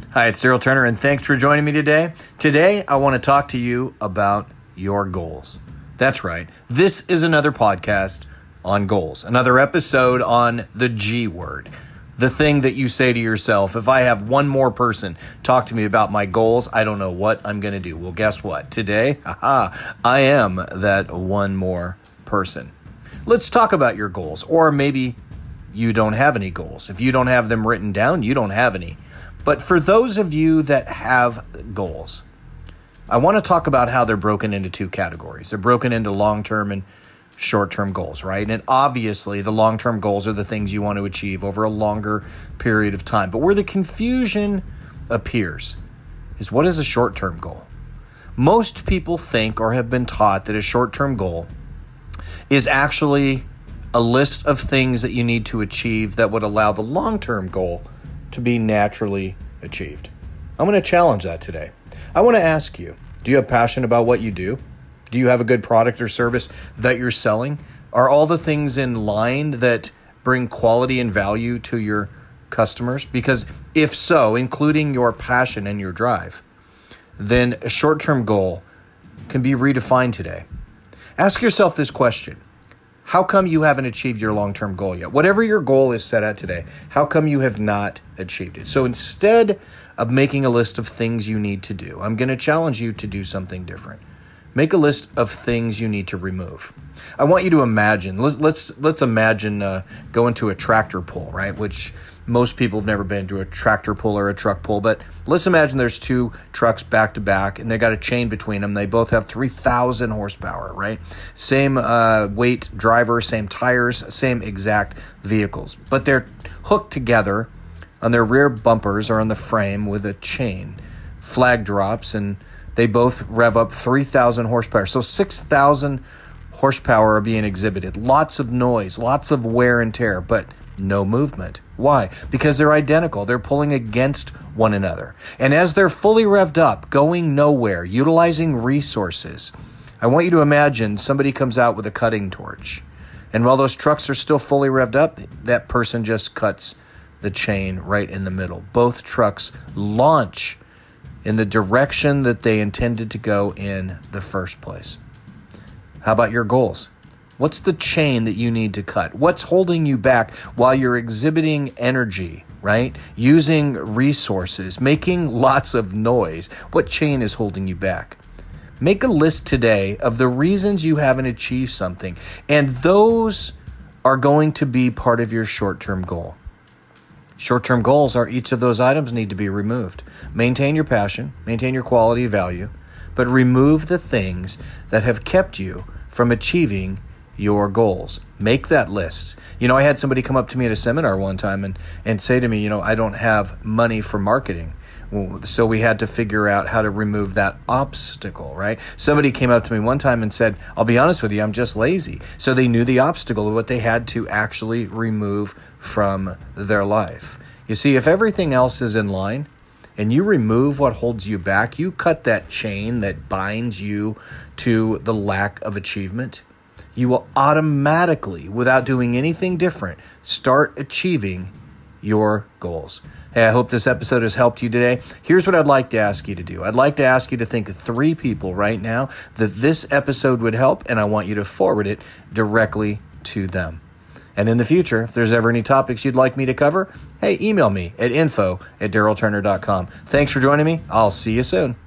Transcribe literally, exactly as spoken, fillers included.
Hi, it's Daryl Turner, and thanks for joining me today. Today, I want to talk to you about your goals. That's right. This is another podcast on goals, another episode on the G word, the thing that you say to yourself, if I have one more person talk to me about my goals, I don't know what I'm going to do. Well, guess what? Today, aha, I am that one more person. Let's talk about your goals, or maybe you don't have any goals. If you don't have them written down, you don't have any. But for those of you that have goals, I want to talk about how they're broken into two categories. They're broken into long-term and short-term goals, right? And obviously, the long-term goals are the things you want to achieve over a longer period of time. But where the confusion appears is, what is a short-term goal? Most people think or have been taught that a short-term goal is actually a list of things that you need to achieve that would allow the long-term goal to be naturally achieved. I'm going to challenge that today. I want to ask you, do you have passion about what you do? Do you have a good product or service that you're selling? Are all the things in line that bring quality and value to your customers? Because if so, including your passion and your drive, then a short-term goal can be redefined today. Ask yourself this question. How come you haven't achieved your long-term goal yet? Whatever your goal is set at today, how come you have not achieved it? So instead of making a list of things you need to do, I'm going to challenge you to do something different. Make a list of things you need to remove. I want you to imagine, let's let's, let's imagine uh, going to a tractor pull, right? Which most people have never been to a tractor pull or a truck pull, but let's imagine there's two trucks back to back and they got a chain between them. They both have three thousand horsepower, right? Same uh, weight driver, same tires, same exact vehicles, but they're hooked together on their rear bumpers or on the frame with a chain. Flag drops and they both rev up three thousand horsepower. So six thousand horsepower are being exhibited. Lots of noise, lots of wear and tear, but no movement. Why? Because they're identical. They're pulling against one another. And as they're fully revved up, going nowhere, utilizing resources, I want you to imagine somebody comes out with a cutting torch. And while those trucks are still fully revved up, that person just cuts the chain right in the middle. Both trucks launch in the direction that they intended to go in the first place. How about your goals? What's the chain that you need to cut? What's holding you back while you're exhibiting energy, right? Using resources, making lots of noise. What chain is holding you back? Make a list today of the reasons you haven't achieved something, and those are going to be part of your short-term goal. Short-term goals are each of those items need to be removed. Maintain your passion, maintain your quality value, but remove the things that have kept you from achieving your goals. Make that list. You know, I had somebody come up to me at a seminar one time and, and say to me, you know, I don't have money for marketing. So we had to figure out how to remove that obstacle, right? Somebody came up to me one time and said, I'll be honest with you, I'm just lazy. So they knew the obstacle of what they had to actually remove from their life. You see, if everything else is in line and you remove what holds you back, you cut that chain that binds you to the lack of achievement, you will automatically, without doing anything different, start achieving your goals. Hey, I hope this episode has helped you today. Here's what I'd like to ask you to do. I'd like to ask you to think of three people right now that this episode would help, and I want you to forward it directly to them. And in the future, if there's ever any topics you'd like me to cover, hey, email me at info at daryl turner dot com. Thanks for joining me. I'll see you soon.